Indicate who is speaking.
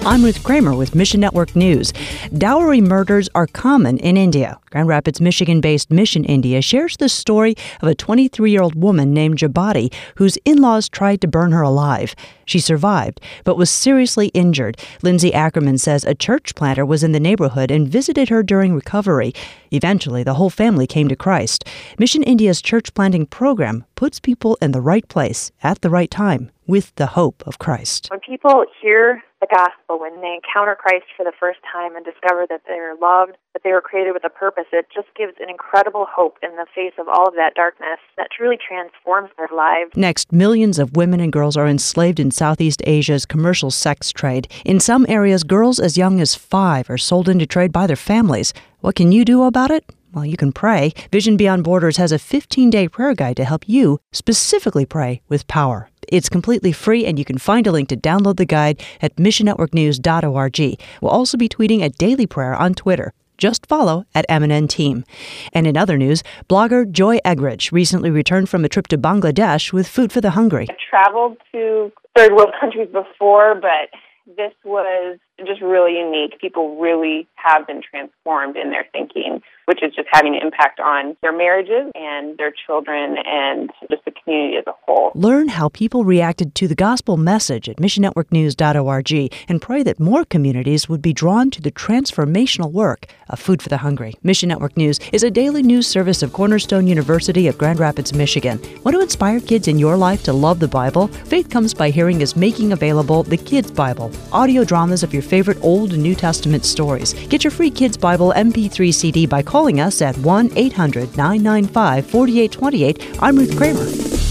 Speaker 1: I'm Ruth Kramer with Mission Network News. Dowry murders are common in India. Grand Rapids, Michigan-based Mission India shares the story of a 23-year-old woman named Jabati whose in-laws tried to burn her alive. She survived, but was seriously injured. Lindsay Ackerman says a church planter was in the neighborhood and visited her during recovery. Eventually, the whole family came to Christ. Mission India's church planting program puts people in the right place at the right time with the hope of Christ.
Speaker 2: When people hear the gospel, when they encounter Christ for the first time and discover that they're loved, that they were created with a purpose, it just gives an incredible hope in the face of all of that darkness that truly transforms their lives.
Speaker 1: Next, millions of women and girls are enslaved in Southeast Asia's commercial sex trade. In some areas, girls as young as 5 are sold into trade by their families. What can you do about it? Well, you can pray. Vision Beyond Borders has a 15-day prayer guide to help you specifically pray with power. It's completely free, and you can find a link to download the guide at missionnetworknews.org. We'll also be tweeting a daily prayer on Twitter. Just follow at MNN Team. And in other news, blogger Joy Eggridge recently returned from a trip to Bangladesh with Food for the Hungry.
Speaker 3: I've traveled to third world countries before, but this was just really unique. People really have been transformed in their thinking, which is just having an impact on their marriages and their children and just the community as a whole.
Speaker 1: Learn how people reacted to the gospel message at missionnetworknews.org and pray that more communities would be drawn to the transformational work of Food for the Hungry. Mission Network News is a daily news service of Cornerstone University of Grand Rapids, Michigan. Want to inspire kids in your life to love the Bible? Faith Comes by Hearing is making available the Kids Bible, audio dramas of your favorite Old and New Testament stories. Get your free Kids Bible MP3 CD by calling us at 1-800-995-4828. I'm Ruth Kramer.